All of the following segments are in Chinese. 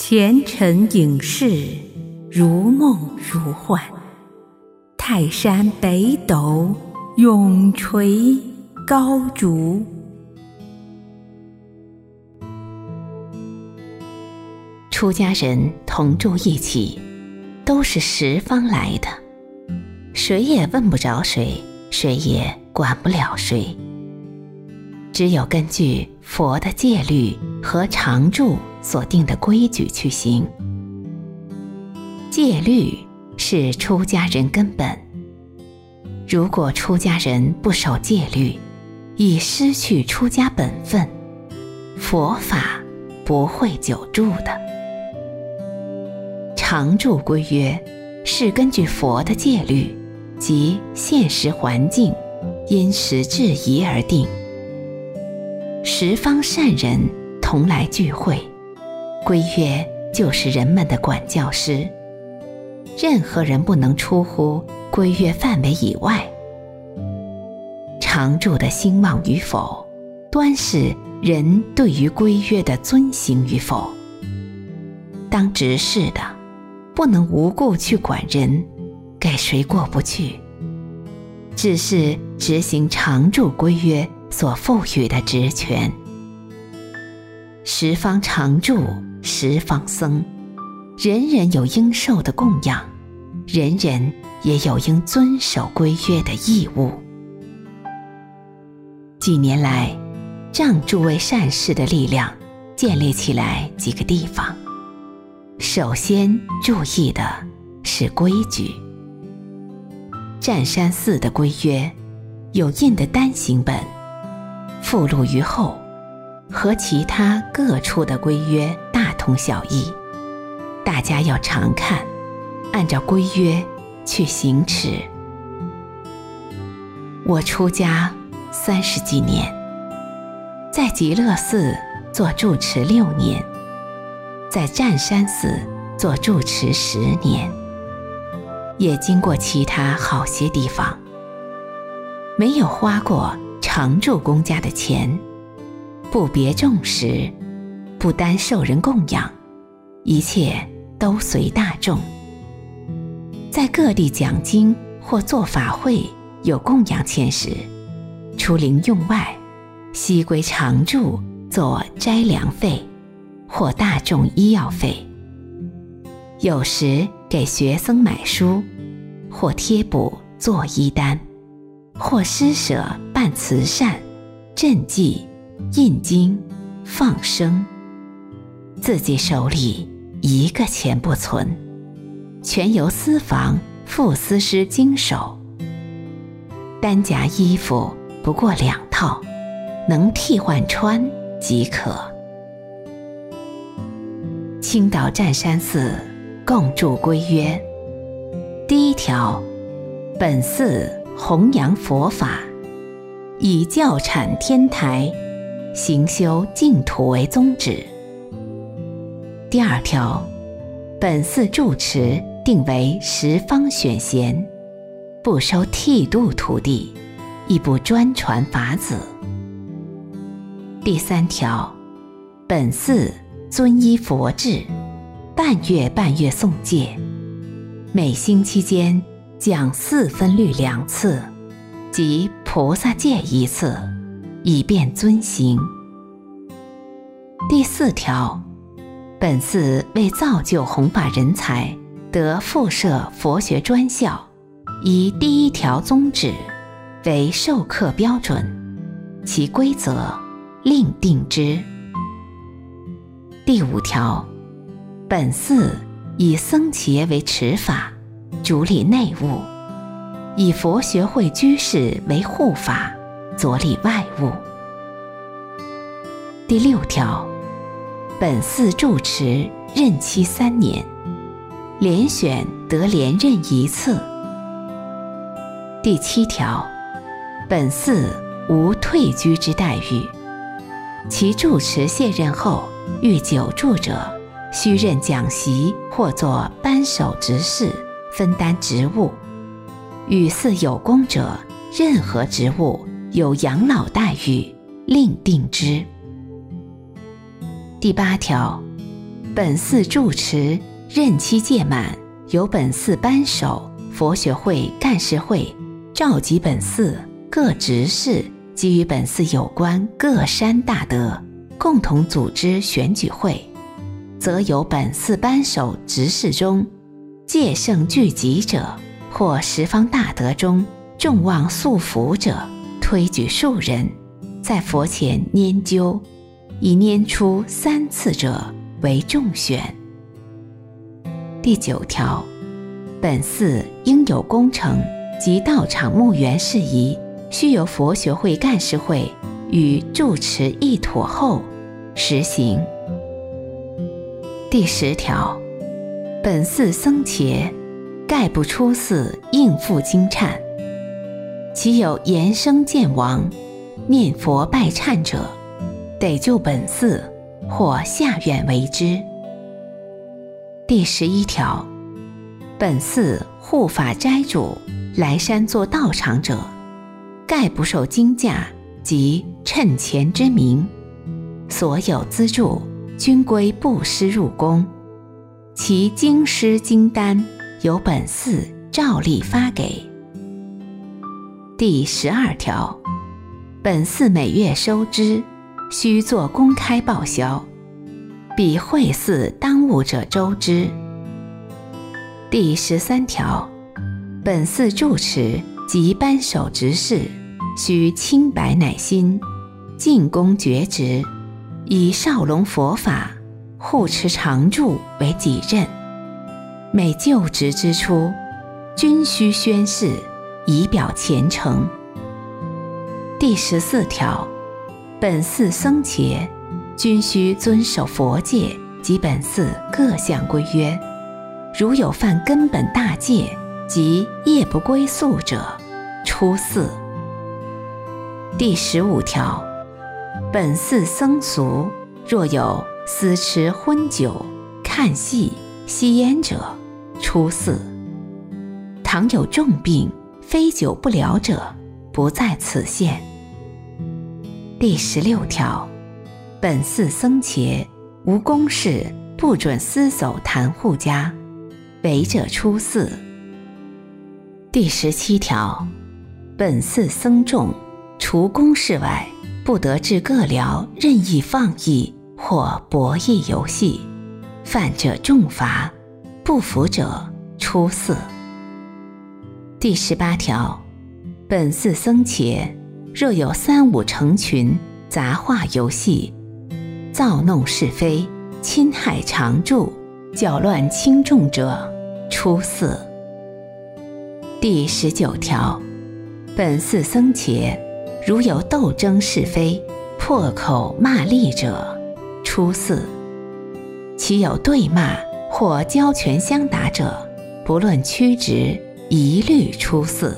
前尘影视，如梦如幻。泰山北斗，永垂高烛。 出家人同住一起，都是十方来的，谁也问不着谁，谁也管不了谁。只有根据佛的戒律和常住所定的规矩去行。戒律是出家人根本，如果出家人不守戒律，已失去出家本分，佛法不会久住的。常住规约是根据佛的戒律及现实环境因时制宜而定。十方善人同来聚会，规约就是人们的管教师，任何人不能出乎规约范围以外。常住的兴旺与否，端视人对于规约的遵行与否。当执事的不能无故去管人，给谁过不去，只是执行常住规约所赋予的职权。十方常住，十方僧，人人有应受的供养，人人也有应遵守规约的义务。几年来，仗诸位善士的力量，建立起来几个地方。首先注意的是规矩。湛山寺的规约有印的单行本，附录于后，和其他各处的规约大同小异，大家要常看，按照规约去行持。我出家30几年，在极乐寺做住持6年，在湛山寺做住持10年，也经过其他好些地方，没有花过常住公家的钱，不别众食，不单受人供养，一切都随大众。在各地讲经或做法会有供养钱时，除零用外，悉归常住做斋粮费或大众医药费。有时给学僧买书，或贴补做衣单，或施舍办慈善、赈济、印经、放生，自己手里一个钱不存，全由私房副司师经手。单夹衣服不过2套，能替换穿即可。青岛湛山寺共住规约：第1条，本寺弘扬佛法，以教产天台，行修净土为宗旨。第2条，本寺住持定为十方选贤，不收剃度徒弟，亦不专传法子。第3条，本寺遵依佛制，半月诵戒，每星期间讲4分律2次，即菩萨戒1次，以便遵行。第4条，本寺为造就弘法人才，得附设佛学专校，以第1条宗旨为授课标准，其规则另定之。第5条，本寺以僧伽为持法，主理内务，以佛学会居士为护法，佐理外务。第6条，本寺住持任期3年，连选得连任1次。第7条，本寺无退居之待遇，其住持卸任后欲久住者，须任讲习或作班首执事，分担职务。与寺有功者，任何职务有养老待遇，另定之。第8条， 本寺住持任期届满，由本寺班首、佛学会干事会召集本寺各执事及与本寺有关各山大德，共同组织选举会，则由本寺班首执事中戒圣聚集者，或十方大德中众望速福者，推举数人，在佛前拈阄，以拈出3次者为众选。第9条，本寺应有工程及道场墓园事宜，须由佛学会干事会与住持议妥后实行。第10条，本寺僧伽概不出寺应付经忏，其有言声见亡、念佛拜忏者，得就本寺或下院为之。第11条，本寺护法斋主来山做道场者，概不受经价及趁钱之名，所有资助均归布施入宫，其经师经单由本寺照例发给。第12条，本寺每月收支须作公开报销，比会寺当务者周之。第13条，本寺住持及班首执事须清白乃心，尽公厥职，以少龙佛法护持常住为己任，每就职之初均须宣誓，以表虔诚。第14条，本寺僧伽均须遵守佛戒及本寺各项规约，如有犯根本大戒及夜不归宿者，出寺。第15条，本寺僧俗若有私持荤酒、看戏、吸烟者，出寺。倘有重病非久不了者，不在此限。第16条，本寺僧伽无公事不准私走谈户家，违者出寺。第17条，本寺僧众除公事外，不得至各寮任意放逸或博弈游戏，犯者重罚，不服者出寺。第18条，本寺僧伽若有3、5成群杂话游戏，造弄是非，侵害常住，搅乱轻重者，出寺。第19条，本寺僧伽如有斗争是非、破口骂詈者，出寺。其有对骂或交拳相打者，不论曲直，一律出寺。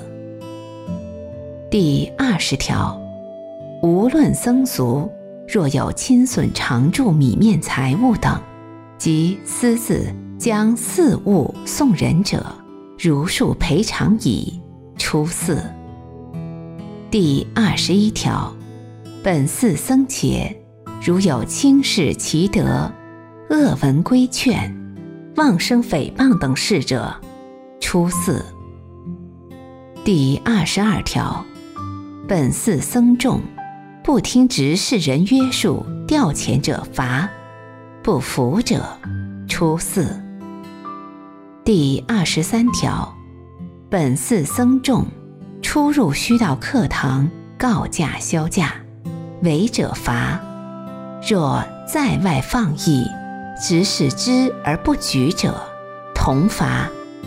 第20条，无论僧俗，若有侵损常住米面财物等，即私自将寺物送人者，如数赔偿矣，出寺。第21条，本寺僧伽如有轻视其德、恶闻规劝、妄生诽谤等事者，出寺。第22条，本寺僧众不听执事人约束调遣者罚，不服者出寺。第23条，本寺僧众出入须到课堂告假销假，违者罚，若在外放逸，执事知而不举者，同罚。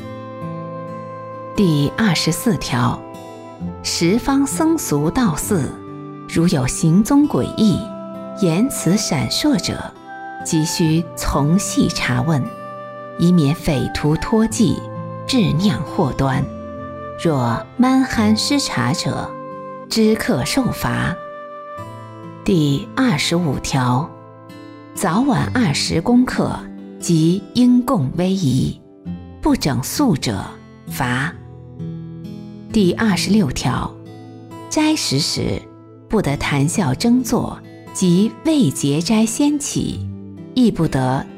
第24条，十方僧俗到寺，如有行踪诡异、言辞闪烁者，即须从细查问，以免匪徒托计，致酿祸端。若蛮憨失察者，知客受罚。第25条，早晚20功课及应供威仪，不整肃者罚。第26条，斋食时不得谈笑争坐及未结斋先起，亦不得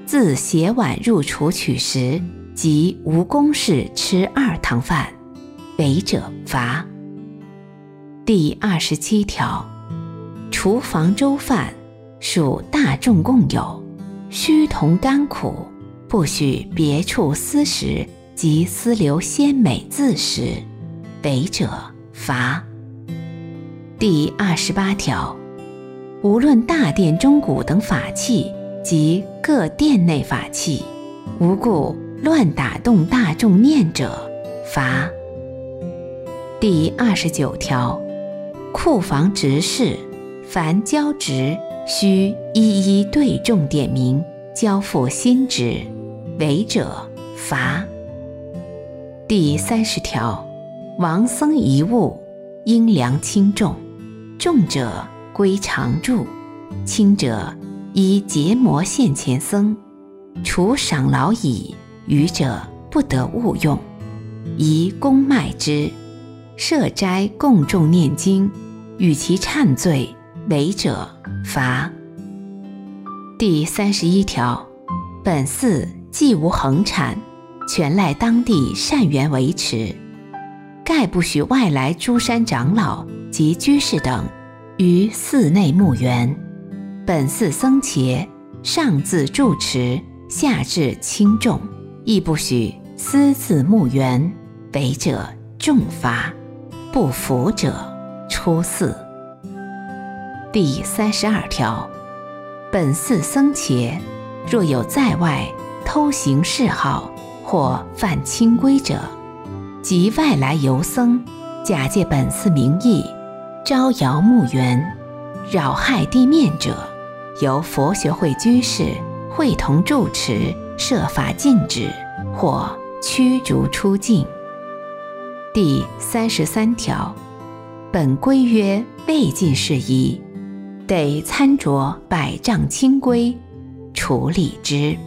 自携碗入厨取食，即无公事吃2汤饭，违者罚。第27条，厨房粥饭属大众共有，须同甘苦，不许别处私食及私留鲜美自食，违者罚。第28条，无论大殿钟鼓等法器及各殿内法器，无故乱打动大众念者，罚。第29条，库房执事凡交职，须一一对众点名，交付新职，违者罚。第30条，王僧遗物，应量轻重，重者归常住，轻者依结魔现前僧，除赏劳矣，余者不得误用，宜公卖之。设斋共众念经，与其忏罪，违者罚。第31条，本寺既无恒产，全赖当地善缘维持，概不许外来诸山长老及居士等于寺内募园。本寺僧伽上自住持，下至轻重，亦不许私自募园，违者重罚，不服者出寺。第32条，本寺僧伽若有在外偷行嗜好或犯清规者，即外来游僧假借本寺名义招摇募园，扰害地面者，由佛学会居士会同住持设法禁止或驱逐出境。第33条，本规约未尽事宜，得参酌百丈清规，处理之。